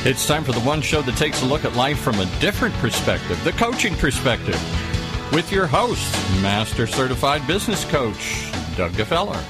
It's time for the one show that takes a look at life from a different perspective, the coaching perspective, with your host, Master Certified Business Coach, Doug Gefeller.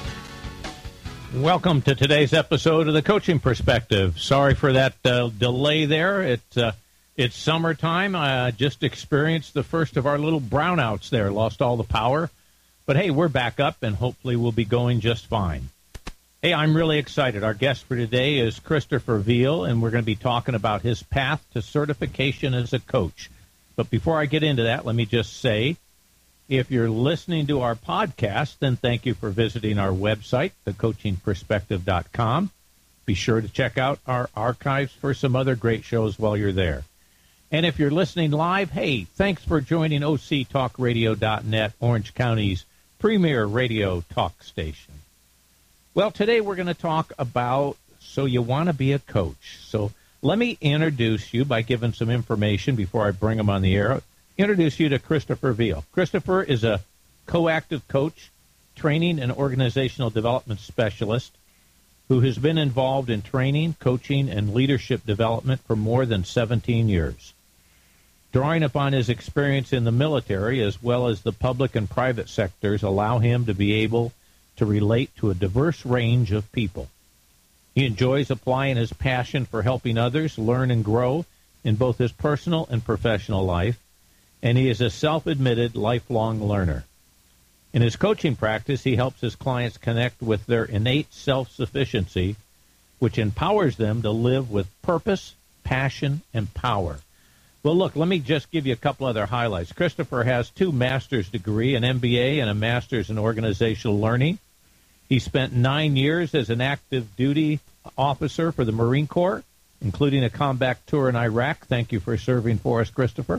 Welcome to today's episode of the Coaching Perspective. Sorry for that delay there. It's summertime. I just experienced the first of our little brownouts there, lost all the power. But hey, we're back up, and hopefully we'll be going just fine. Hey, I'm really excited. Our guest for today is Christopher Veal, and we're going to be talking about his path to certification as a coach. But before I get into that, let me just say, if you're listening to our podcast, then thank you for visiting our website, thecoachingperspective.com. Be sure to check out our archives for some other great shows while you're there. And if you're listening live, hey, thanks for joining OCTalkRadio.net, Orange County's premier radio talk station. Well, today we're going to talk about, so you want to be a coach. So let me introduce you by giving some information before I bring him on the air. Introduce you to Christopher Veal. Christopher is a coactive coach, training and organizational development specialist who has been involved in training, coaching, and leadership development for more than 17 years. Drawing upon his experience in the military as well as the public and private sectors allow him to be able to relate to a diverse range of people. He enjoys applying his passion for helping others learn and grow in both his personal and professional life, and he is a self-admitted lifelong learner. In his coaching practice, he helps his clients connect with their innate self-sufficiency, which empowers them to live with purpose, passion, and power. Well, look, let me just give you a couple other highlights. Christopher has 2 master's degrees, an MBA and a master's in organizational learning. He spent 9 years as an active duty officer for the Marine Corps, including a combat tour in Iraq. Thank you for serving for us, Christopher.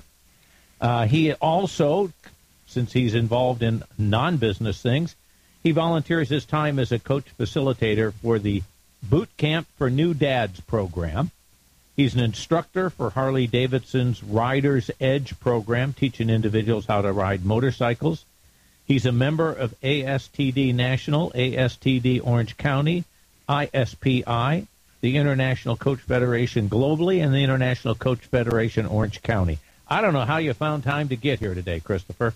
He also, since he's involved in non-business things, he volunteers his time as a coach facilitator for the Boot Camp for New Dads program. He's an instructor for Harley-Davidson's Rider's Edge program, teaching individuals how to ride motorcycles. He's a member of ASTD National, ASTD Orange County, ISPI, the International Coach Federation globally, and the International Coach Federation Orange County. I don't know how you found time to get here today, Christopher.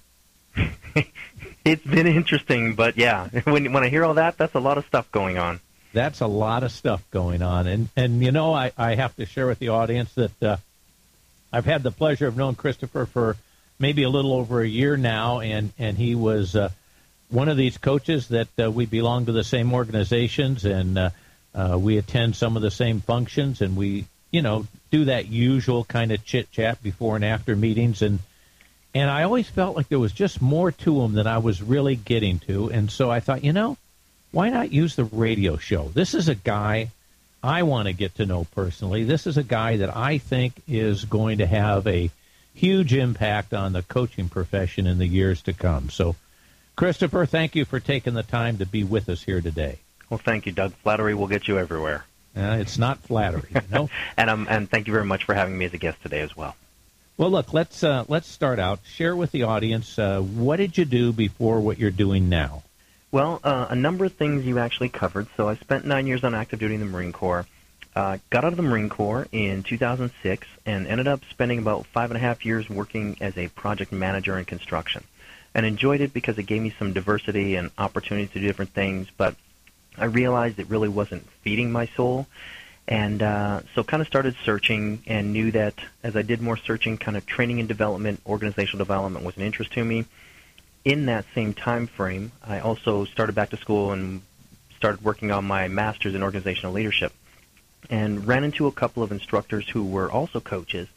It's been interesting, but yeah, when I hear all that, that's a lot of stuff going on. That's a lot of stuff going on. And you know, I have to share with the audience that I've had the pleasure of knowing Christopher for maybe a little over a year now, and he was one of these coaches that we belong to the same organizations, and we attend some of the same functions, and we, you know, do that usual kind of chit-chat before and after meetings, and I always felt like there was just more to him than I was really getting to, and so I thought, you know, why not use the radio show? This is a guy I want to get to know personally. This is a guy that I think is going to have a huge impact on the coaching profession in the years to come. So, Christopher, thank you for taking the time to be with us here today. Well, thank you, Doug. Flattery will get you everywhere. It's not flattery, you know. and thank you very much for having me as a guest today as well. Well, look, let's start out. Share with the audience, what did you do before what you're doing now? Well, a number of things you actually covered. So I spent 9 years on active duty in the Marine Corps. Got out of the Marine Corps in 2006 and ended up spending about 5.5 years working as a project manager in construction. And enjoyed it because it gave me some diversity and opportunity to do different things, but I realized it really wasn't feeding my soul. And so kind of started searching and knew that as I did more searching, kind of training and development, organizational development was an interest to me. In that same time frame, I also started back to school and started working on my master's in organizational leadership and ran into a couple of instructors who were also coaches.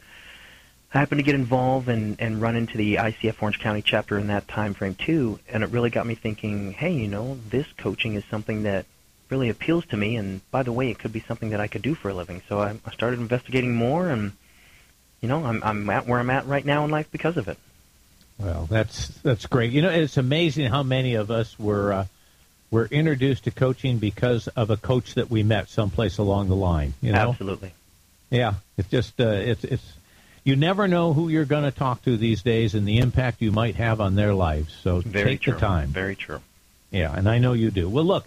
I happened to get involved and run into the ICF Orange County chapter in that time frame too, and it really got me thinking, hey, you know, this coaching is something that really appeals to me, and by the way, it could be something that I could do for a living. So I started investigating more, and you know, I'm at where I'm at right now in life because of it. Well, that's great. You know, it's amazing how many of us were introduced to coaching because of a coach that we met someplace along the line. You know? Absolutely. Yeah, it's just it's you never know who you're going to talk to these days and the impact you might have on their lives. So take the time. Very true. Yeah, and I know you do. Well, look,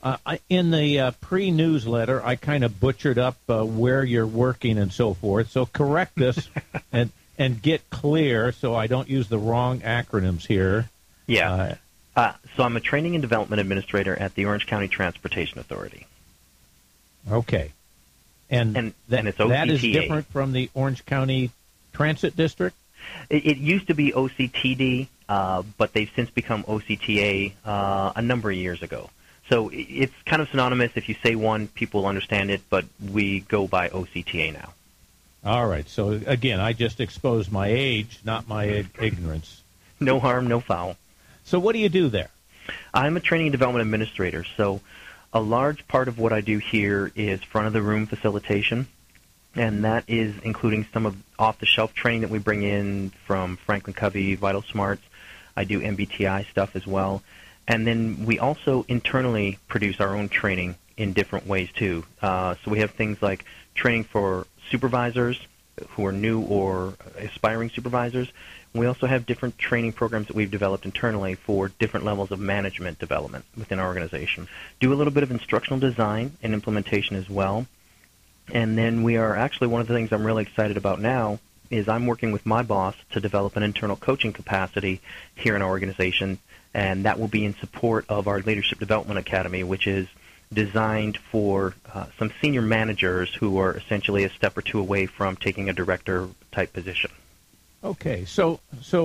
In the pre-newsletter, I kind of butchered up where you're working and so forth. So correct this and get clear so I don't use the wrong acronyms here. Yeah. So I'm a training and development administrator at the Orange County Transportation Authority. Okay. And it's OCTA. That is different from the Orange County Transit District? It used to be OCTD, but they've since become OCTA a number of years ago. So it's kind of synonymous. If you say one, people will understand it, but we go by OCTA now. All right. So, again, I just exposed my age, not my ignorance. No harm, no foul. So what do you do there? I'm a training and development administrator. So a large part of what I do here is front-of-the-room facilitation, and that is including some of off-the-shelf training that we bring in from Franklin Covey, Vital Smarts. I do MBTI stuff as well. And then we also internally produce our own training in different ways, too. So we have things like training for supervisors who are new or aspiring supervisors. We also have different training programs that we've developed internally for different levels of management development within our organization. Do a little bit of instructional design and implementation as well. And then we are actually, one of the things I'm really excited about now is I'm working with my boss to develop an internal coaching capacity here in our organization, and that will be in support of our Leadership Development Academy, which is designed for some senior managers who are essentially a step or two away from taking a director-type position. Okay, so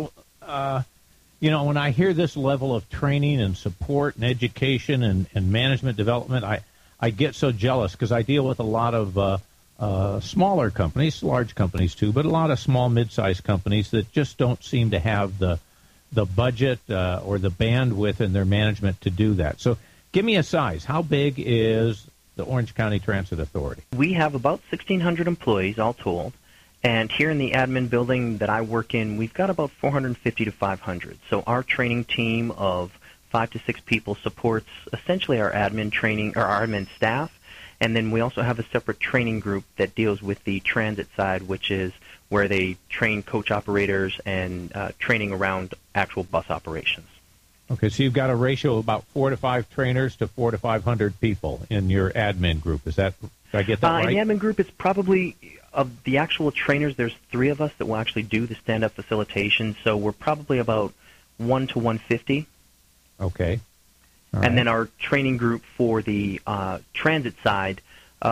when I hear this level of training and support and education and management development, I get so jealous because I deal with a lot of smaller companies, large companies too, but a lot of small, mid-sized companies that just don't seem to have the budget or the bandwidth in their management to do that. So give me a size. How big is the Orange County Transit Authority? We have about 1,600 employees, all told. And here in the admin building that I work in, we've got about 450 to 500. So our training team of 5 to 6 people supports essentially our admin training or our admin staff. And then we also have a separate training group that deals with the transit side, which is where they train coach operators and training around actual bus operations. Okay, so you've got a ratio of about 4 to 5 trainers to 4 to 500 people in your admin group. Did I get that right? In the admin group, it's probably, of the actual trainers, there's 3 of us that will actually do the stand-up facilitation, so we're probably about 1 to 150. Okay. All and right. Then our training group for the transit side,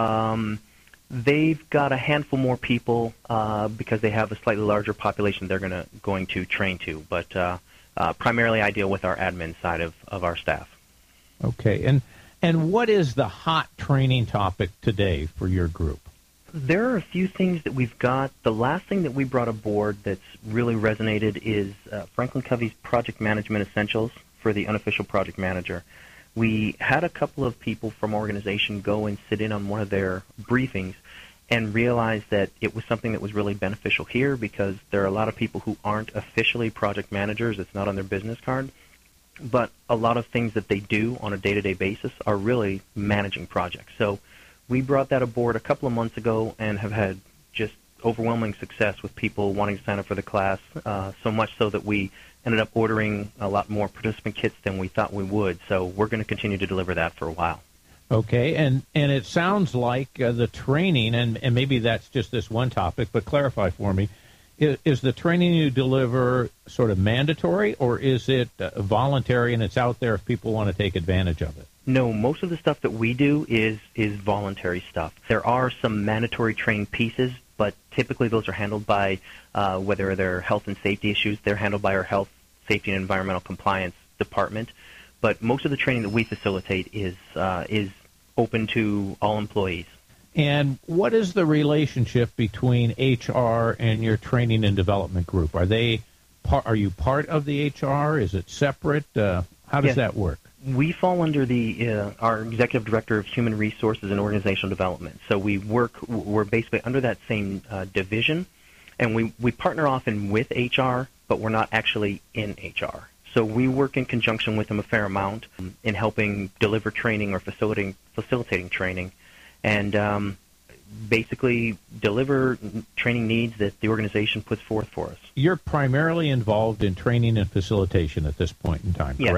they've got a handful more people because they have a slightly larger population they're going to train to, but primarily I deal with our admin side of our staff. Okay, and what is the hot training topic today for your group? There are a few things that we've got. The last thing that we brought aboard that's really resonated is Franklin Covey's Project Management Essentials for the unofficial project manager. We had a couple of people from our organization go and sit in on one of their briefings and realized that it was something that was really beneficial here because there are a lot of people who aren't officially project managers. It's not on their business card. But a lot of things that they do on a day-to-day basis are really managing projects. So we brought that aboard a couple of months ago and have had just overwhelming success with people wanting to sign up for the class, so much so that we ended up ordering a lot more participant kits than we thought we would. So we're going to continue to deliver that for a while. Okay, and it sounds like the training, and maybe that's just this one topic, but clarify for me, is the training you deliver sort of mandatory, or is it voluntary and it's out there if people want to take advantage of it? No, most of the stuff that we do is voluntary stuff. There are some mandatory training pieces, but typically those are handled by, whether they're health and safety issues, they're handled by our health, safety, and environmental compliance department. But most of the training that we facilitate is open to all employees. And what is the relationship between HR and your training and development group? Are you part of the HR? Is it separate? How does that work? We fall under our executive director of human resources and organizational development. So we're basically under that same division, and we partner often with HR, but we're not actually in HR. So we work in conjunction with them a fair amount in helping deliver training or facilitating training, and basically deliver training needs that the organization puts forth for us. You're primarily involved in training and facilitation at this point in time, correct?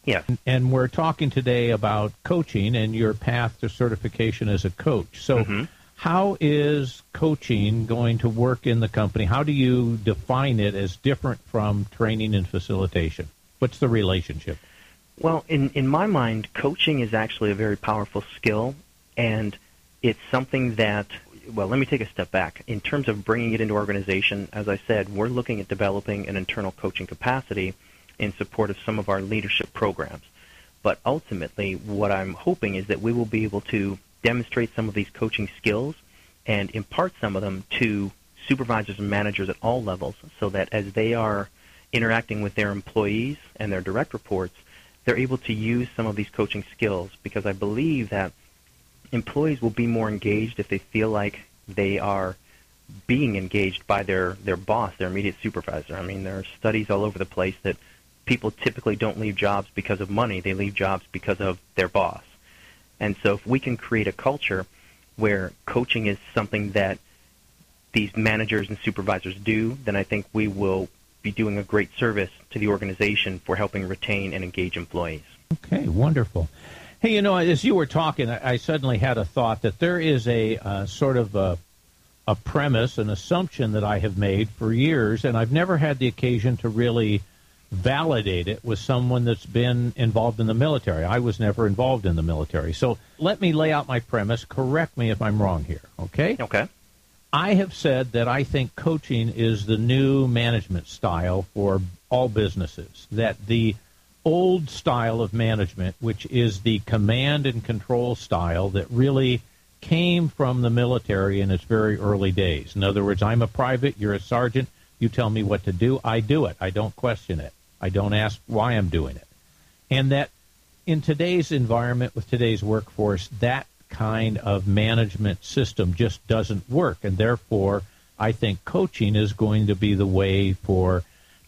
Yes. And we're talking today about coaching and your path to certification as a coach. So how is coaching going to work in the company? How do you define it as different from training and facilitation? What's the relationship? Well, in my mind, coaching is actually a very powerful skill, and it's something that, well, let me take a step back. In terms of bringing it into organization, as I said, we're looking at developing an internal coaching capacity in support of some of our leadership programs. But ultimately, what I'm hoping is that we will be able to demonstrate some of these coaching skills and impart some of them to supervisors and managers at all levels, so that as they are interacting with their employees and their direct reports, they're able to use some of these coaching skills, because I believe that employees will be more engaged if they feel like they are being engaged by their boss, their immediate supervisor. I mean, there are studies all over the place that people typically don't leave jobs because of money. They leave jobs because of their boss. And so if we can create a culture where coaching is something that these managers and supervisors do, then I think we will be doing a great service to the organization for helping retain and engage employees. Okay, wonderful. Hey, you know, as you were talking, I suddenly had a thought that there is a sort of a premise, an assumption that I have made for years, and I've never had the occasion to really validate it with someone that's been involved in the military. I was never involved in the military. So let me lay out my premise. Correct me if I'm wrong here, okay? Okay. I have said that I think coaching is the new management style for all businesses, that the old style of management, which is the command and control style that really came from the military in its very early days. In other words, I'm a private, you're a sergeant, you tell me what to do, I do it. I don't question it. I don't ask why I'm doing it. And that in today's environment with today's workforce, that kind of management system just doesn't work. And therefore, I think coaching is going to be the way for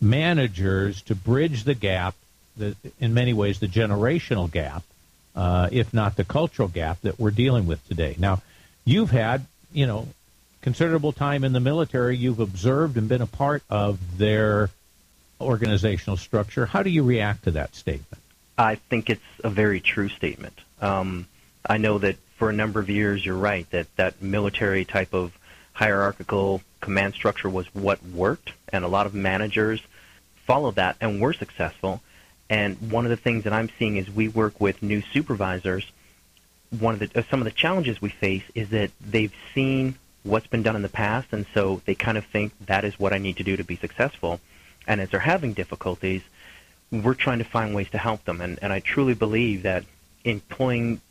managers to bridge the gap, in many ways the generational gap, if not the cultural gap that we're dealing with today. Now, you've had, you know, considerable time in the military. You've observed and been a part of their organizational structure. How do you react to that statement? I think it's a very true statement. I know that for a number of years, you're right, that military type of hierarchical command structure was what worked, and a lot of managers followed that and were successful. And one of the things that I'm seeing as we work with new supervisors, some of the challenges we face is that they've seen what's been done in the past, and so they kind of think that is what I need to do to be successful. And as they're having difficulties, we're trying to find ways to help them. And I truly believe that employing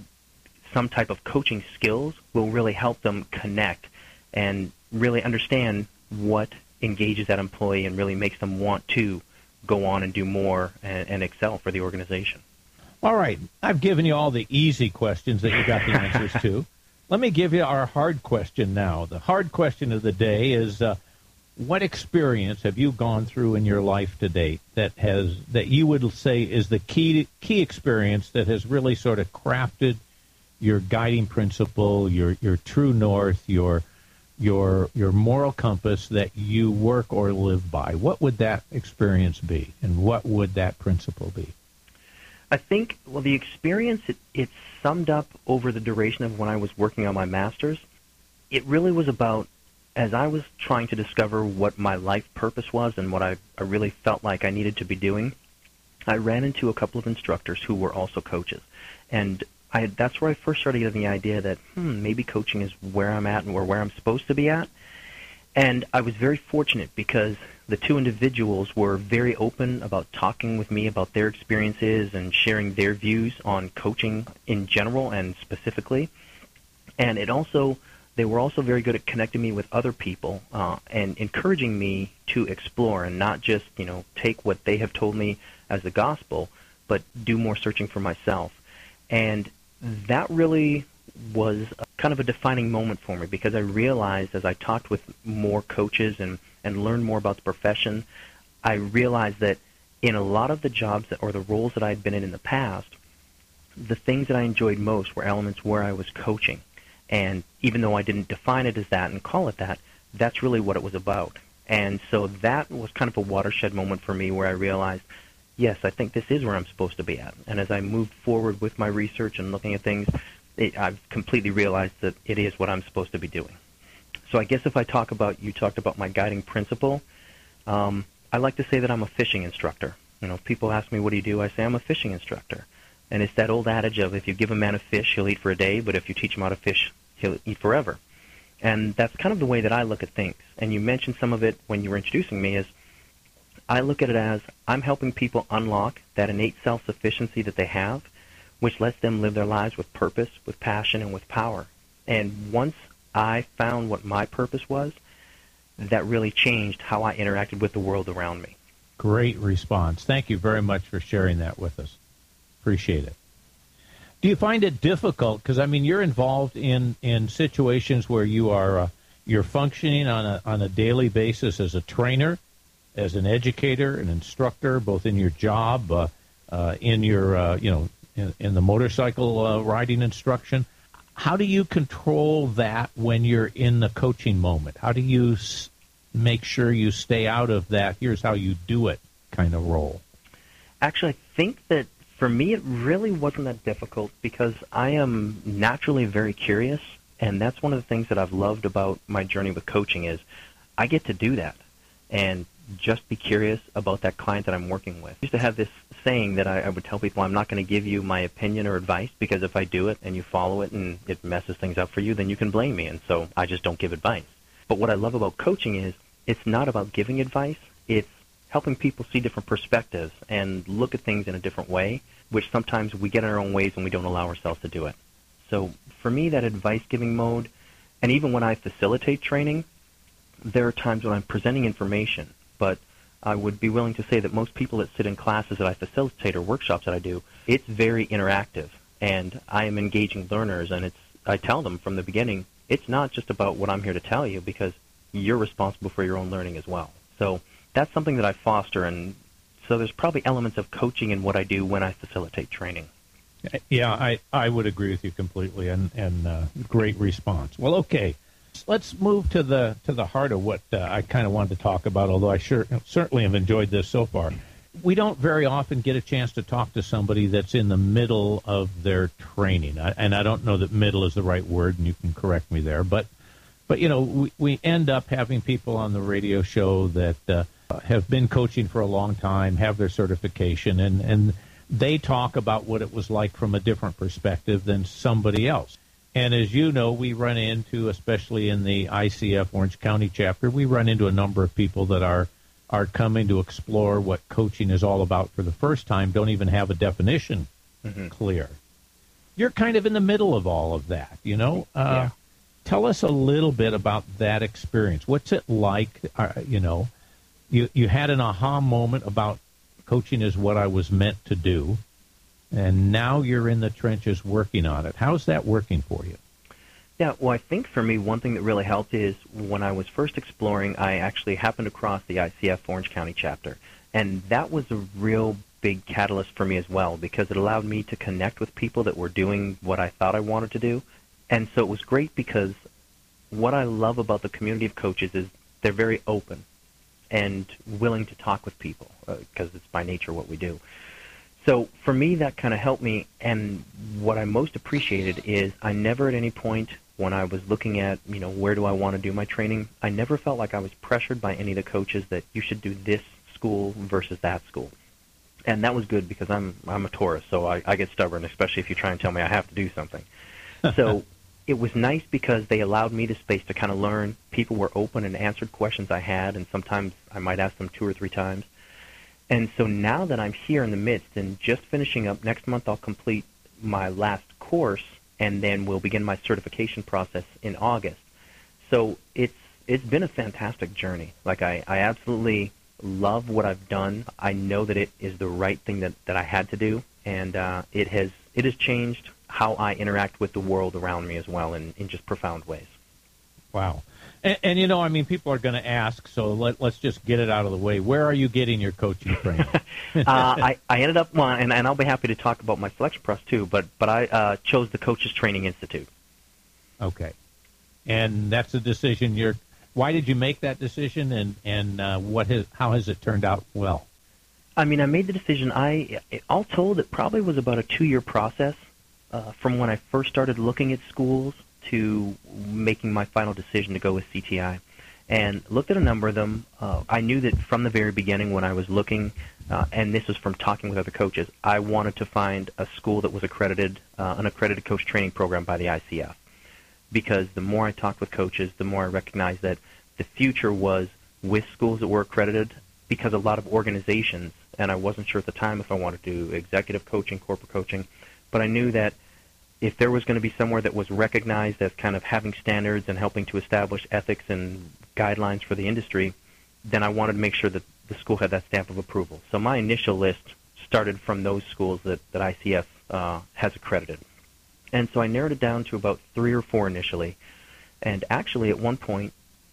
some type of coaching skills will really help them connect and really understand what engages that employee and really makes them want to go on and do more and excel for the organization. All right. I've given you all the easy questions that you got the answers to. Let me give you our hard question now. The hard question of the day is, what experience have you gone through in your life to date that you would say is the key experience that has really sort of crafted your guiding principle, your true north, your moral compass that you work or live by? What would that experience be, and what would that principle be? I think, well, the experience, it's summed up over the duration of when I was working on my master's. It really was about, as I was trying to discover what my life purpose was and what I really felt like I needed to be doing, I ran into a couple of instructors who were also coaches. And that's where I first started getting the idea that, maybe coaching is where I'm at and where I'm supposed to be at. And I was very fortunate because the two individuals were very open about talking with me about their experiences and sharing their views on coaching in general and specifically. And they were also very good at connecting me with other people and encouraging me to explore and not just, take what they have told me as the gospel, but do more searching for myself. And that really was kind of a defining moment for me, because I realized as I talked with more coaches and learned more about the profession, I realized that in a lot of the jobs or the roles that I had been in the past, the things that I enjoyed most were elements where I was coaching. And even though I didn't define it as that and call it that, that's really what it was about. And so that was kind of a watershed moment for me where I realized yes, I think this is where I'm supposed to be at. And as I moved forward with my research and looking at things, I've completely realized that it is what I'm supposed to be doing. So I guess if I talked about my guiding principle, I like to say that I'm a fishing instructor. People ask me, what do you do? I say I'm a fishing instructor. And it's that old adage of, if you give a man a fish, he'll eat for a day, but if you teach him how to fish, he'll eat forever. And that's kind of the way that I look at things. And you mentioned some of it when you were introducing me, is I look at it as I'm helping people unlock that innate self-sufficiency that they have, which lets them live their lives with purpose, with passion, and with power. And once I found what my purpose was, that really changed how I interacted with the world around me. Great response. Thank you very much for sharing that with us. Appreciate it. Do you find it difficult? Because, I mean, you're involved in situations where you're functioning on a daily basis as a trainer, as an educator, an instructor, both in your job, in your in the motorcycle riding instruction. How do you control that when you're in the coaching moment? How do you make sure you stay out of that, here's how you do it kind of role? Actually, I think that for me it really wasn't that difficult because I am naturally very curious, and that's one of the things that I've loved about my journey with coaching is I get to do that and just be curious about that client that I'm working with. I used to have this saying that I would tell people, I'm not going to give you my opinion or advice, because if I do it and you follow it and it messes things up for you, then you can blame me, and so I just don't give advice. But what I love about coaching is it's not about giving advice, it's helping people see different perspectives and look at things in a different way, which sometimes we get in our own ways and we don't allow ourselves to do it. So for me, that advice-giving mode, and even when I facilitate training, there are times when I'm presenting information, but I would be willing to say that most people that sit in classes that I facilitate or workshops that I do, it's very interactive, and I am engaging learners, and I tell them from the beginning, it's not just about what I'm here to tell you, because you're responsible for your own learning as well. So that's something that I foster, and so there's probably elements of coaching in what I do when I facilitate training. Yeah, I would agree with you completely, and great response. Well, okay. Let's move to the heart of what I kind of wanted to talk about, although I certainly have enjoyed this so far. We don't very often get a chance to talk to somebody that's in the middle of their training, and I don't know that middle is the right word, and you can correct me there, but we end up having people on the radio show that have been coaching for a long time, have their certification, and they talk about what it was like from a different perspective than somebody else. And as you know, we run into, especially in the ICF Orange County chapter, we run into a number of people that are coming to explore what coaching is all about for the first time, don't even have a definition clear. You're kind of in the middle of all of that, Yeah. Tell us a little bit about that experience. What's it like? You had an aha moment about coaching is what I was meant to do, and now you're in the trenches working on it. How's that working for you? Yeah, well, I think for me, one thing that really helped is when I was first exploring, I actually happened across the ICF Orange County chapter, and that was a real big catalyst for me as well, because it allowed me to connect with people that were doing what I thought I wanted to do. And so it was great because what I love about the community of coaches is they're very open and willing to talk with people, because it's by nature what we do. So for me, that kind of helped me, and what I most appreciated is I never at any point when I was looking at, where do I want to do my training, I never felt like I was pressured by any of the coaches that you should do this school versus that school. And that was good because I'm a Taurus, so I get stubborn, especially if you try and tell me I have to do something. So it was nice because they allowed me the space to kind of learn. People were open and answered questions I had, and sometimes I might ask them 2 or 3 times. And so now that I'm here in the midst and just finishing up, next month I'll complete my last course, and then we'll begin my certification process in August. So it's been a fantastic journey. Like I absolutely love what I've done. I know that it is the right thing that I had to do, and it has changed how I interact with the world around me as well in just profound ways. Wow. And people are going to ask, so let's just get it out of the way. Where are you getting your coaching training? I ended up, and I'll be happy to talk about my selection process too, but I chose the Coaches Training Institute. Okay. And that's a decision why did you make that decision, and how has it turned out well? I mean, I made the decision. All told, it probably was about a 2-year process from when I first started looking at schools to making my final decision to go with CTI. And looked at a number of them. I knew that from the very beginning when I was looking, and this was from talking with other coaches, I wanted to find a school that was accredited, an accredited coach training program by the ICF. Because the more I talked with coaches, the more I recognized that the future was with schools that were accredited, because a lot of organizations, and I wasn't sure at the time if I wanted to do executive coaching, corporate coaching, but I knew that if there was going to be somewhere that was recognized as kind of having standards and helping to establish ethics and guidelines for the industry, then I wanted to make sure that the school had that stamp of approval. So my initial list started from those schools that ICF has accredited. And so I narrowed it down to about 3 or 4 initially. And actually at one point,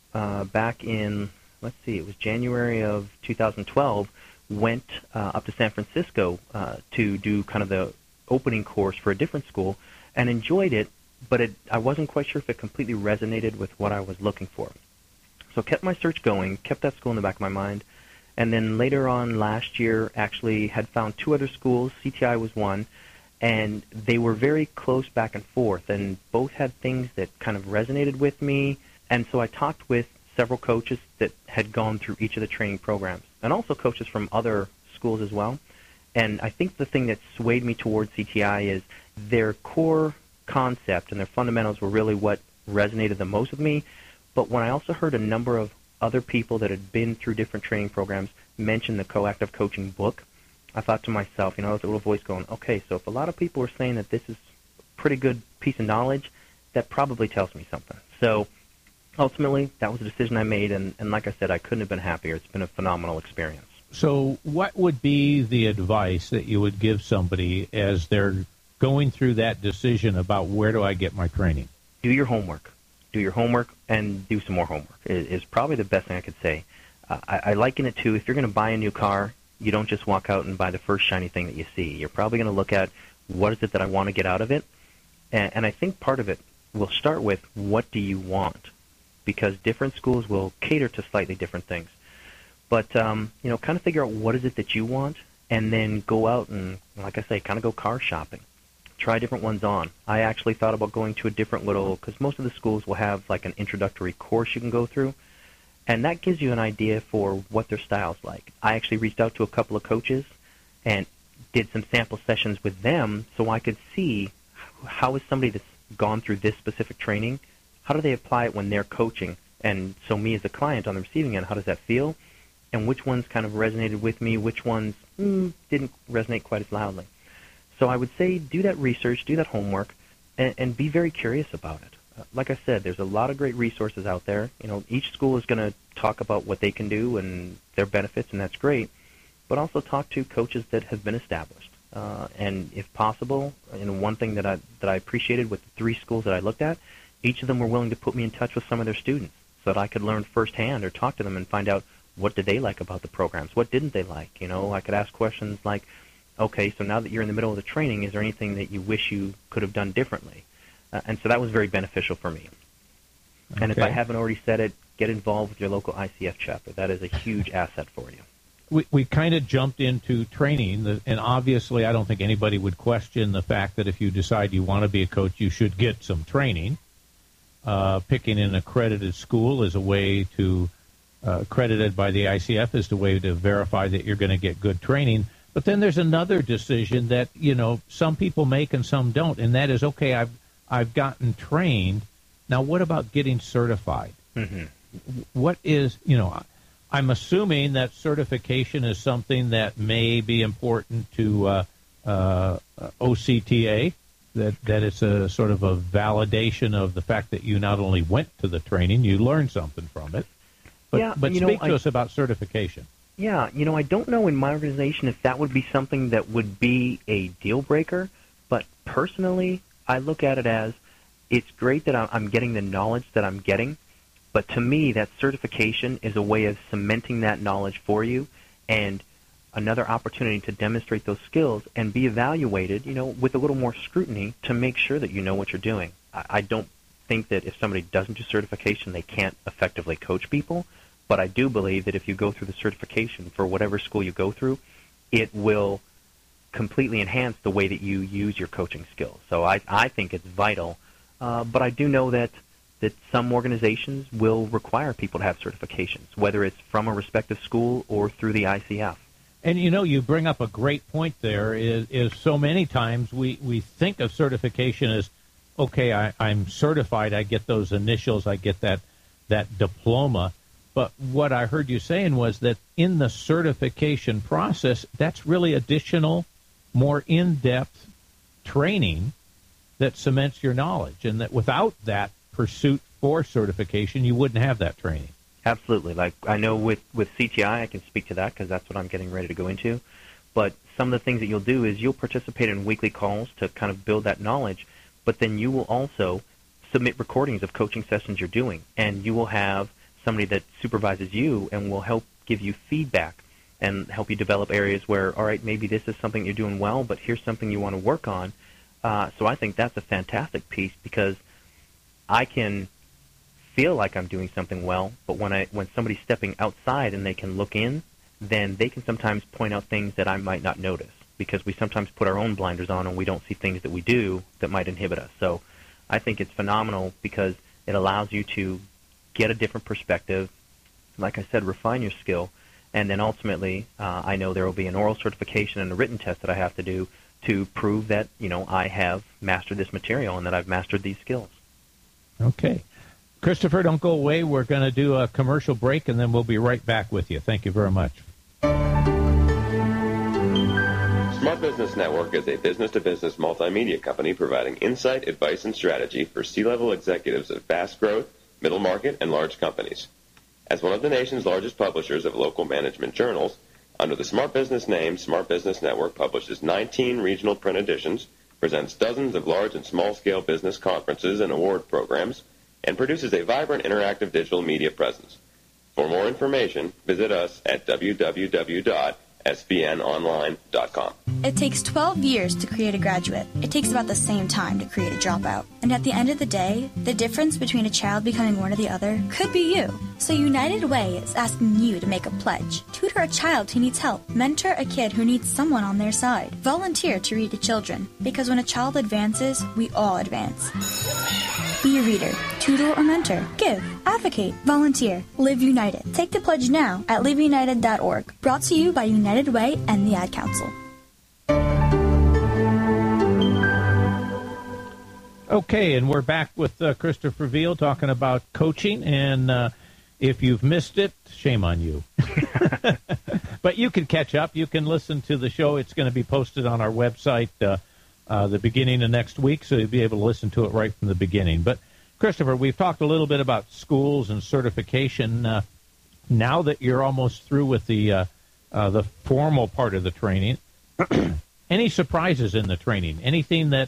back in, it was January of 2012, went up to San Francisco to do kind of the opening course for a different school and enjoyed it, but I wasn't quite sure if it completely resonated with what I was looking for. So kept my search going, kept that school in the back of my mind, and then later on last year actually had found 2 other schools. CTI was one, and they were very close back and forth, and both had things that kind of resonated with me. And so I talked with several coaches that had gone through each of the training programs, and also coaches from other schools as well. And I think the thing that swayed me towards CTI is their core concept and their fundamentals were really what resonated the most with me. But when I also heard a number of other people that had been through different training programs mention the Coactive Coaching book, I thought to myself, with a little voice going, okay, so if a lot of people are saying that this is a pretty good piece of knowledge, that probably tells me something. So ultimately, that was a decision I made, and like I said, I couldn't have been happier. It's been a phenomenal experience. So what would be the advice that you would give somebody as they're going through that decision about where do I get my training? Do your homework. Do your homework and do some more homework is probably the best thing I could say. I liken it to if you're going to buy a new car, you don't just walk out and buy the first shiny thing that you see. You're probably going to look at what is it that I want to get out of it. And I think part of it will start with what do you want? Because different schools will cater to slightly different things. But, kind of figure out what is it that you want, and then go out and, like I say, kind of go car shopping. Try different ones on. I actually thought about going to a different because most of the schools will have like an introductory course you can go through, and that gives you an idea for what their style's like. I actually reached out to a couple of coaches and did some sample sessions with them so I could see how is somebody that's gone through this specific training, how do they apply it when they're coaching? And so me as a client on the receiving end, how does that feel? And which ones kind of resonated with me, which ones didn't resonate quite as loudly. So I would say do that research, do that homework, and be very curious about it. Like I said, there's a lot of great resources out there. Each school is going to talk about what they can do and their benefits, and that's great. But also talk to coaches that have been established. And if possible, one thing that I appreciated with the 3 schools that I looked at, each of them were willing to put me in touch with some of their students so that I could learn firsthand or talk to them and find out what did they like about the programs, what didn't they like. I could ask questions like, okay, so now that you're in the middle of the training, is there anything that you wish you could have done differently? And so that was very beneficial for me. Okay. And if I haven't already said it, get involved with your local ICF chapter. That is a huge asset for you. We kind of jumped into training, and obviously I don't think anybody would question the fact that if you decide you want to be a coach, you should get some training. Picking an accredited school is a way to, accredited by the ICF is the way to verify that you're going to get good training. But then there's another decision that, some people make and some don't, and that is, okay, I've gotten trained. Now, what about getting certified? Mm-hmm. What is, I'm assuming that certification is something that may be important to OCTA, that it's a sort of a validation of the fact that you not only went to the training, you learned something from it. But speak to us about certification. Yeah, I don't know in my organization if that would be something that would be a deal breaker, but personally, I look at it as it's great that I'm getting the knowledge that I'm getting, but to me, that certification is a way of cementing that knowledge for you and another opportunity to demonstrate those skills and be evaluated, with a little more scrutiny to make sure that you know what you're doing. I don't think that if somebody doesn't do certification, they can't effectively coach people. But I do believe that if you go through the certification for whatever school you go through, it will completely enhance the way that you use your coaching skills. So I think it's vital, but I do know that some organizations will require people to have certifications, whether it's from a respective school or through the ICF. And, you bring up a great point there, is so many times we think of certification as, okay, I'm certified, I get those initials, I get that diploma. But what I heard you saying was that in the certification process, that's really additional, more in-depth training that cements your knowledge, and that without that pursuit for certification, you wouldn't have that training. Absolutely. Like I know with CTI, I can speak to that because that's what I'm getting ready to go into. But some of the things that you'll do is you'll participate in weekly calls to kind of build that knowledge, but then you will also submit recordings of coaching sessions you're doing, and you will have somebody that supervises you and will help give you feedback and help you develop areas where, all right, maybe this is something you're doing well, but here's something you want to work on. So I think that's a fantastic piece because I can feel like I'm doing something well, but when somebody's stepping outside and they can look in, then they can sometimes point out things that I might not notice because we sometimes put our own blinders on and we don't see things that we do that might inhibit us. So I think it's phenomenal because it allows you to get a different perspective, like I said, refine your skill, and then ultimately I know there will be an oral certification and a written test that I have to do to prove that, I have mastered this material and that I've mastered these skills. Okay. Christopher, don't go away. We're going to do a commercial break, and then we'll be right back with you. Thank you very much. Smart Business Network is a business-to-business multimedia company providing insight, advice, and strategy for C-level executives of fast-growth, middle-market, and large companies. As one of the nation's largest publishers of local management journals, under the Smart Business name, Smart Business Network publishes 19 regional print editions, presents dozens of large and small-scale business conferences and award programs, and produces a vibrant interactive digital media presence. For more information, visit us at www.sbnonline.com. It takes 12 years to create a graduate. It takes about the same time to create a dropout. And at the end of the day, the difference between a child becoming one or the other could be you. So United Way is asking you to make a pledge. Tutor a child who needs help. Mentor a kid who needs someone on their side. Volunteer to read to children. Because when a child advances, we all advance. Be a reader, tutor or mentor. Give, advocate, volunteer. Live United. Take the pledge now at liveunited.org. Brought to you by United Way and the Ad Council. Okay, and we're back with Christopher Veal talking about coaching, and if you've missed it, shame on you. But you can catch up. You can listen to the show. It's going to be posted on our website the beginning of next week, so you'll be able to listen to it right from the beginning. But, Christopher, we've talked a little bit about schools and certification. Now that you're almost through with the formal part of the training, any surprises in the training? Anything that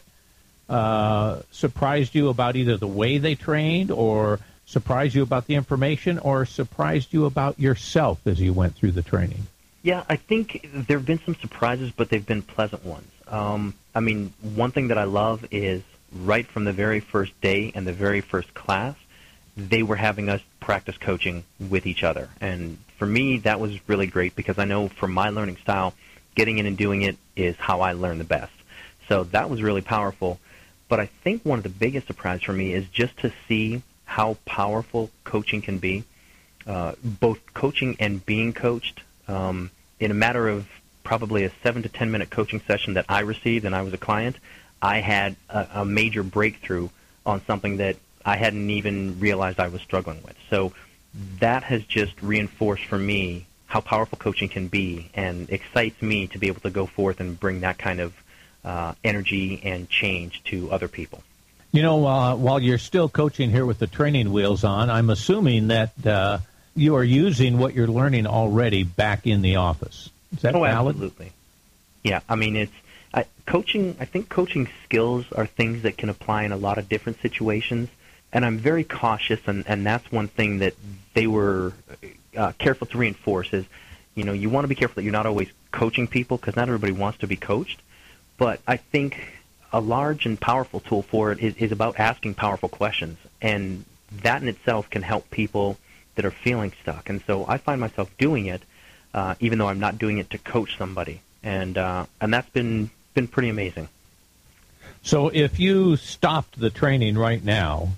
surprised you about either the way they trained, or surprised you about the information, or surprised you about yourself as you went through the training? Yeah, I think there have been some surprises, but they've been pleasant ones. I mean, one thing that I love is right from the very first day and the very first class, they were having us practice coaching with each other. And for me, that was really great because I know from my learning style, getting in and doing it is how I learn the best. So that was really powerful. But I think one of the biggest surprises for me is just to see how powerful coaching can be, both coaching and being coached. In a matter of probably a 7 to 10 minute coaching session that I received and I was a client, I had a major breakthrough on something that I hadn't even realized I was struggling with. So that has just reinforced for me how powerful coaching can be, and excites me to be able to go forth and bring that kind of energy and change to other people. You know, while you're still coaching here with the training wheels on, I'm assuming that you are using what you're learning already back in the office. Is that valid? Absolutely. Yeah, I mean, coaching. I think coaching skills are things that can apply in a lot of different situations, and I'm very cautious, and that's one thing that they were careful to reinforce is, you want to be careful that you're not always coaching people because not everybody wants to be coached. But I think a large and powerful tool for it is about asking powerful questions, and that in itself can help people that are feeling stuck. And so I find myself doing it, even though I'm not doing it to coach somebody. and that's been pretty amazing. So if you stopped the training right now,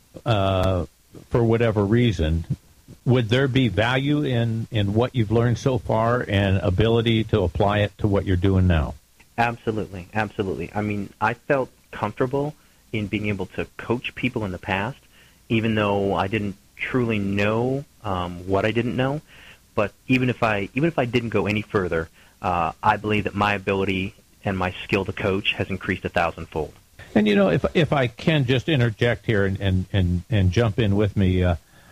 for whatever reason, would there be value in what you've learned so far and ability to apply it to what you're doing now? Absolutely, absolutely. I mean, I felt comfortable in being able to coach people in the past, even though I didn't truly know what I didn't know. But even if I didn't go any further, I believe that my ability and my skill to coach has increased 1,000-fold. And if I can just interject here and jump in with me,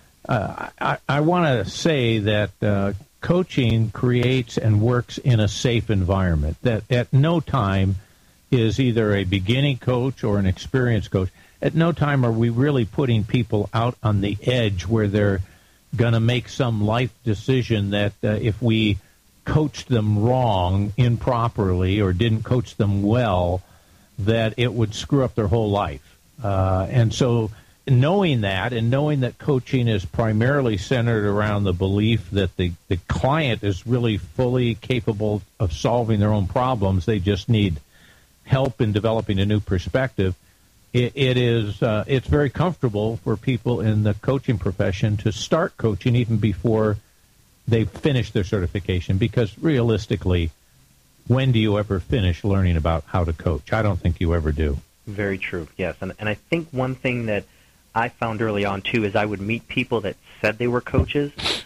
I want to say that coaching creates and works in a safe environment. That at no time is either a beginning coach or an experienced coach. At no time are we really putting people out on the edge where they're going to make some life decision that if we coached them wrong, improperly, or didn't coach them well, that it would screw up their whole life. And so knowing that, and knowing that coaching is primarily centered around the belief that the client is really fully capable of solving their own problems, they just need help in developing a new perspective, it's very comfortable for people in the coaching profession to start coaching even before they finish their certification, because realistically, when do you ever finish learning about how to coach? I don't think you ever do. Very true, yes. And I think one thing that I found early on, too, is I would meet people that said they were coaches,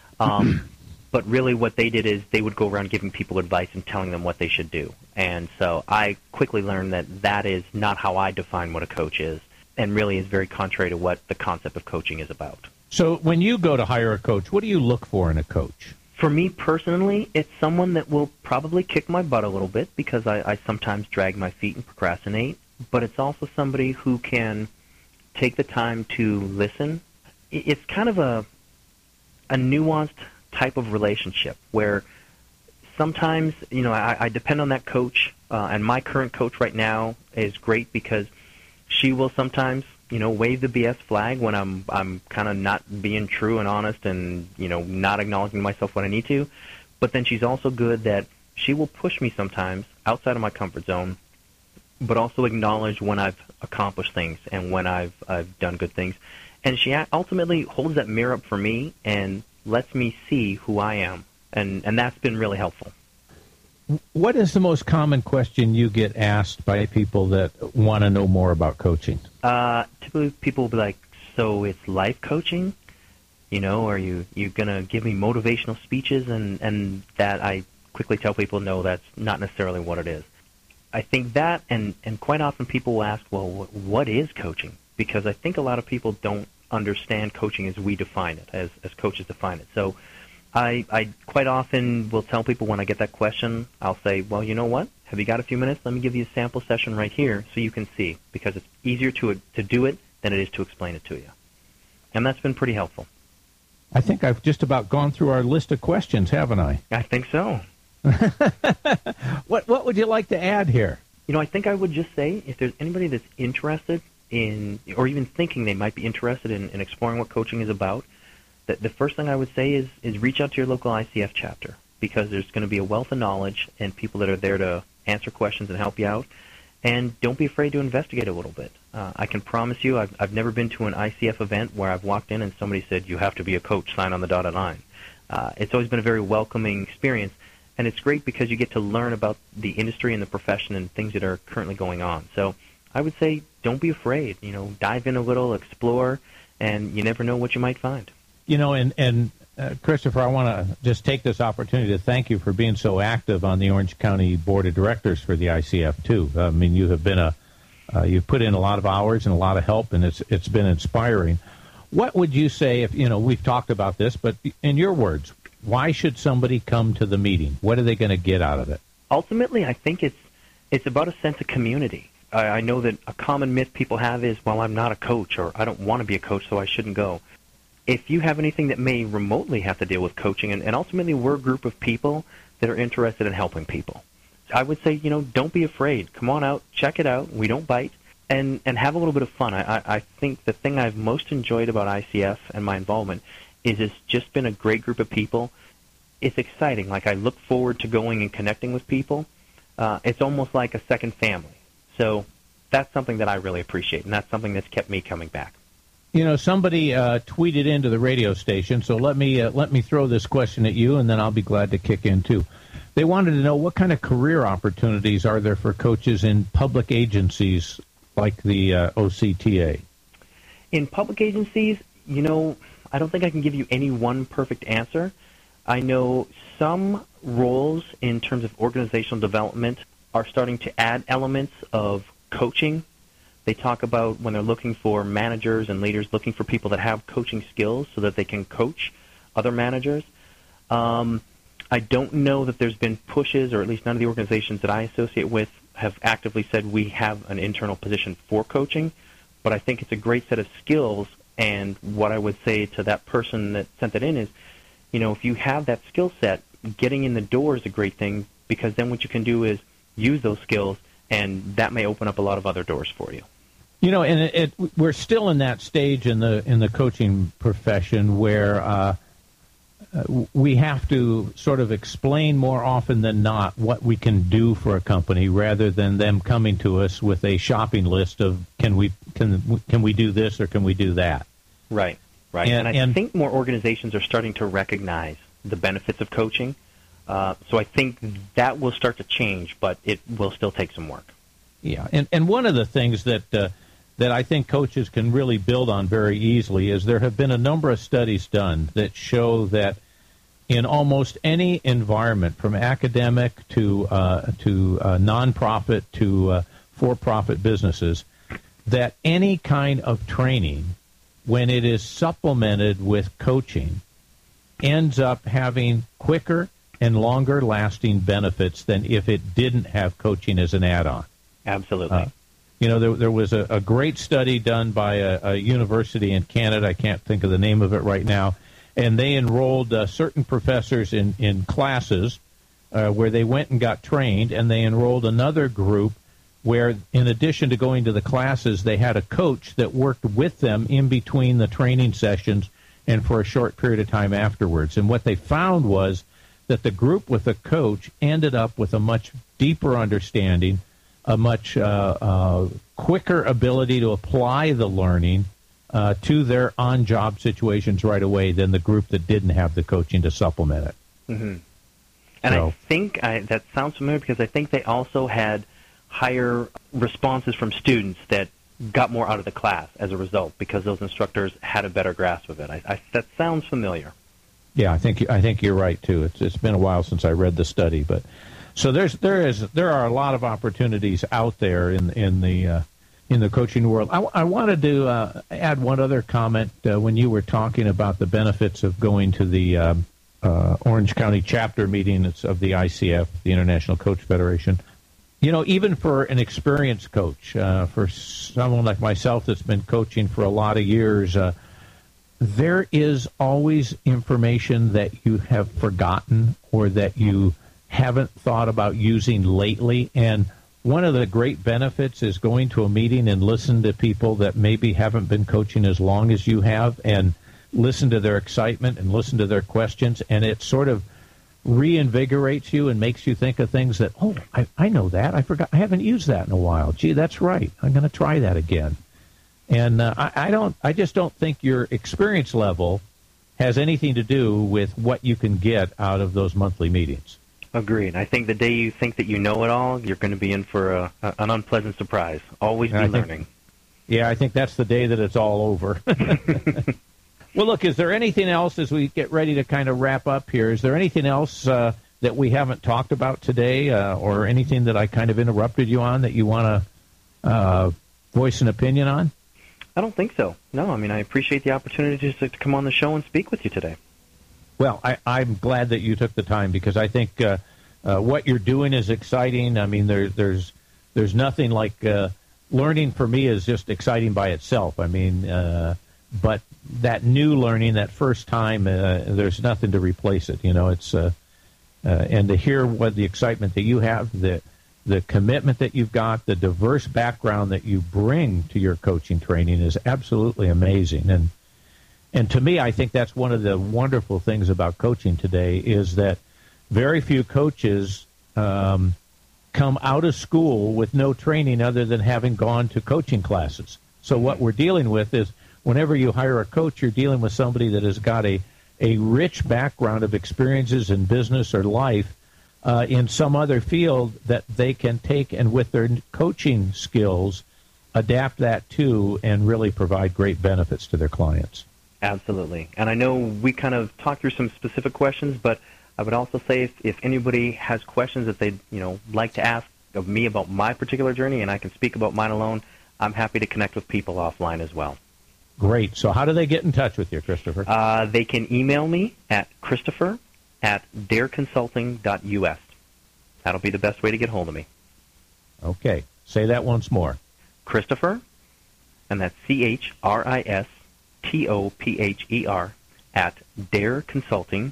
but really what they did is they would go around giving people advice and telling them what they should do. And so I quickly learned that that is not how I define what a coach is, and really is very contrary to what the concept of coaching is about. So when you go to hire a coach, what do you look for in a coach? For me personally, it's someone that will probably kick my butt a little bit, because I sometimes drag my feet and procrastinate, but it's also somebody who can take the time to listen. It's kind of a nuanced type of relationship where sometimes, I depend on that coach, and my current coach right now is great because she will sometimes, wave the BS flag when I'm kind of not being true and honest and, not acknowledging myself when I need to. But then she's also good that she will push me sometimes outside of my comfort zone, but also acknowledge when I've accomplished things and when I've done good things. And she ultimately holds that mirror up for me and lets me see who I am. And that's been really helpful. What is the most common question you get asked by people that want to know more about coaching? Typically people will be like, so it's life coaching? Are you going to give me motivational speeches? And that I quickly tell people, no, that's not necessarily what it is. I think that, and quite often people will ask, well, what is coaching? Because I think a lot of people don't understand coaching as we define it, as coaches define it. So I quite often will tell people when I get that question, I'll say, well, you know what? Have you got a few minutes? Let me give you a sample session right here so you can see, because it's easier to do it than it is to explain it to you. And that's been pretty helpful. I think I've just about gone through our list of questions, haven't I? I think so. What would you like to add here? I think I would just say, if there's anybody that's interested in, or even thinking they might be interested in exploring what coaching is about, the first thing I would say is reach out to your local ICF chapter, because there's going to be a wealth of knowledge and people that are there to answer questions and help you out. And don't be afraid to investigate a little bit. I can promise you, I've never been to an ICF event where I've walked in and somebody said, you have to be a coach, sign on the dotted line. It's always been a very welcoming experience, and it's great because you get to learn about the industry and the profession and things that are currently going on. So I would say don't be afraid. Dive in a little, explore, and you never know what you might find. And Christopher, I want to just take this opportunity to thank you for being so active on the Orange County Board of Directors for the ICF, too. I mean, you have been you've put in a lot of hours and a lot of help, and it's been inspiring. What would you say if, we've talked about this, but in your words, why should somebody come to the meeting? What are they going to get out of it? Ultimately, I think it's about a sense of community. I know that a common myth people have is, well, I'm not a coach, or I don't want to be a coach, so I shouldn't go. If you have anything that may remotely have to deal with coaching, and ultimately we're a group of people that are interested in helping people, I would say, don't be afraid. Come on out, check it out. We don't bite, and have a little bit of fun. I think the thing I've most enjoyed about ICF and my involvement is it's just been a great group of people. It's exciting. Like, I look forward to going and connecting with people, it's almost like a second family. So that's something that I really appreciate, and that's something that's kept me coming back. You know, somebody tweeted into the radio station, so let me throw this question at you, and then I'll be glad to kick in too. They wanted to know what kind of career opportunities are there for coaches in public agencies like the OCTA? In public agencies, you know, I don't think I can give you any one perfect answer. I know some roles in terms of organizational development are starting to add elements of coaching. They talk about when they're looking for managers and leaders, looking for people that have coaching skills so that they can coach other managers. I don't know that there's been pushes, or at least none of the organizations that I associate with have actively said we have an internal position for coaching, but I think it's a great set of skills, and what I would say to that person that sent it in is, you know, if you have that skill set, getting in the door is a great thing, because then what you can do is use those skills, and that may open up a lot of other doors for you. You know, and we're still in that stage in the coaching profession where we have to sort of explain more often than not what we can do for a company, rather than them coming to us with a shopping list of can we do this or can we do that. Right. And I think more organizations are starting to recognize the benefits of coaching. So I think that will start to change, but it will still take some work. Yeah, and one of the things that I think coaches can really build on very easily is there have been a number of studies done that show that in almost any environment, from academic to nonprofit to for-profit businesses, that any kind of training, when it is supplemented with coaching, ends up having quicker and longer-lasting benefits than if it didn't have coaching as an add-on. Absolutely. You know, there was a great study done by a university in Canada. I can't think of the name of it right now. And they enrolled certain professors in classes where they went and got trained, and they enrolled another group where, in addition to going to the classes, they had a coach that worked with them in between the training sessions and for a short period of time afterwards. And what they found was that the group with a coach ended up with a much deeper understanding, a much quicker ability to apply the learning to their on-job situations right away than the group that didn't have the coaching to supplement it. Mm-hmm. And so, I think that sounds familiar, because I think they also had higher responses from students that got more out of the class as a result, because those instructors had a better grasp of it. That sounds familiar. Yeah, I think you're right too. It's been a while since I read the study, but so there are a lot of opportunities out there in the coaching world. I wanted to add one other comment when you were talking about the benefits of going to the Orange County chapter meeting of the ICF, the International Coach Federation. You know, even for an experienced coach, for someone like myself that's been coaching for a lot of years, there is always information that you have forgotten or that you haven't thought about using lately. And one of the great benefits is going to a meeting and listen to people that maybe haven't been coaching as long as you have, and listen to their excitement and listen to their questions, and it sort of reinvigorates you and makes you think of things that, oh, I know that. I forgot. I haven't used that in a while. Gee, that's right. I'm going to try that again. And I just don't think your experience level has anything to do with what you can get out of those monthly meetings. Agreed. I think the day you think that you know it all, you're going to be in for an unpleasant surprise. Always be learning. I think that's the day that it's all over. Well, look, is there anything else as we get ready to kind of wrap up here? Is there anything else that we haven't talked about today, or anything that I kind of interrupted you on that you want to voice an opinion on? I don't think so. No, I mean, I appreciate the opportunity to come on the show and speak with you today. Well, I'm glad that you took the time, because I think what you're doing is exciting. I mean, there's nothing like learning for me is just exciting by itself. I mean, but that new learning, that first time, there's nothing to replace it. You know, it's and to hear what the excitement that you have, the commitment that you've got, the diverse background that you bring to your coaching training is absolutely amazing. And to me, I think that's one of the wonderful things about coaching today is that very few coaches come come out of school with no training other than having gone to coaching classes. So what we're dealing with is whenever you hire a coach, you're dealing with somebody that has got a rich background of experiences in business or life in some other field that they can take and with their coaching skills adapt that to and really provide great benefits to their clients. Absolutely. And I know we kind of talked through some specific questions, but I would also say if anybody has questions that they'd like to ask of me about my particular journey, and I can speak about mine alone, I'm happy to connect with people offline as well. Great. So how do they get in touch with you, Christopher? They can email me at Christopher@dareconsulting.us. That'll be the best way to get hold of me. Okay. Say that once more. Christopher, and that's CHRISTOPHER, at Dare Consulting,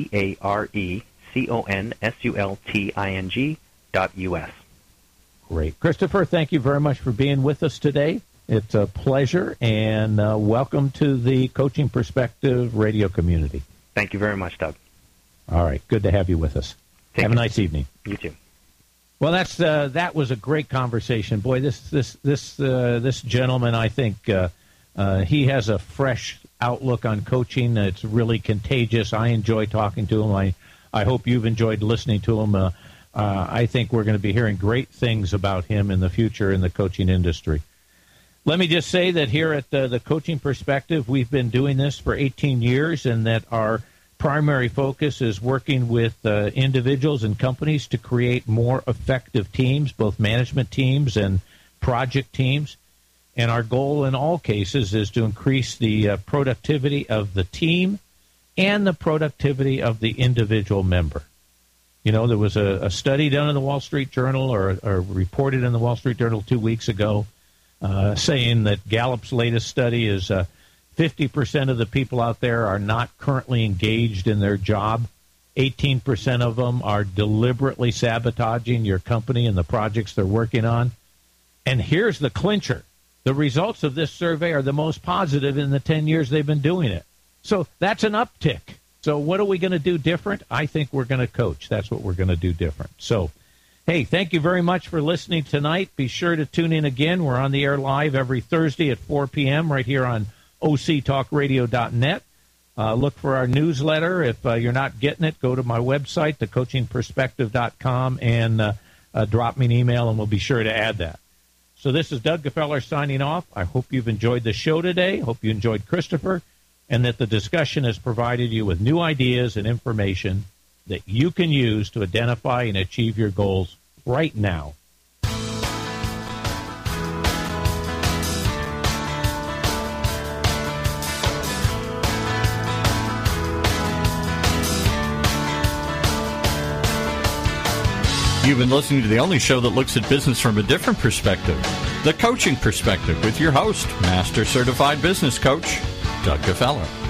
DARECONSULTING.US. Great. Christopher, thank you very much for being with us today. It's a pleasure, and welcome to the Coaching Perspective radio community. Thank you very much, Doug. All right. Good to have you with us. Have a nice evening. You too. Well, that was a great conversation. Boy, this gentleman, I think he has a fresh outlook on coaching. It's really contagious. I enjoy talking to him. I hope you've enjoyed listening to him. I think we're going to be hearing great things about him in the future in the coaching industry. Let me just say that here at the Coaching Perspective, we've been doing this for 18 years, and that our primary focus is working with individuals and companies to create more effective teams, both management teams and project teams. And our goal in all cases is to increase the productivity of the team and the productivity of the individual member. There was a study done in the Wall Street Journal or reported in the Wall Street Journal 2 weeks ago saying that Gallup's latest study is 50% of the people out there are not currently engaged in their job. 18% of them are deliberately sabotaging your company and the projects they're working on. And here's the clincher. The results of this survey are the most positive in the 10 years they've been doing it. So that's an uptick. So what are we going to do different? I think we're going to coach. That's what we're going to do different. So, hey, thank you very much for listening tonight. Be sure to tune in again. We're on the air live every Thursday at 4 p.m. right here on octalkradio.net. Look for our newsletter. If you're not getting it, go to my website, thecoachingperspective.com, and drop me an email, and we'll be sure to add that. So this is Doug Gefeller signing off. I hope you've enjoyed the show today. Hope you enjoyed Christopher, and that the discussion has provided you with new ideas and information that you can use to identify and achieve your goals right now. You've been listening to the only show that looks at business from a different perspective, The Coaching Perspective, with your host, Master Certified Business Coach, Doug Gefeller.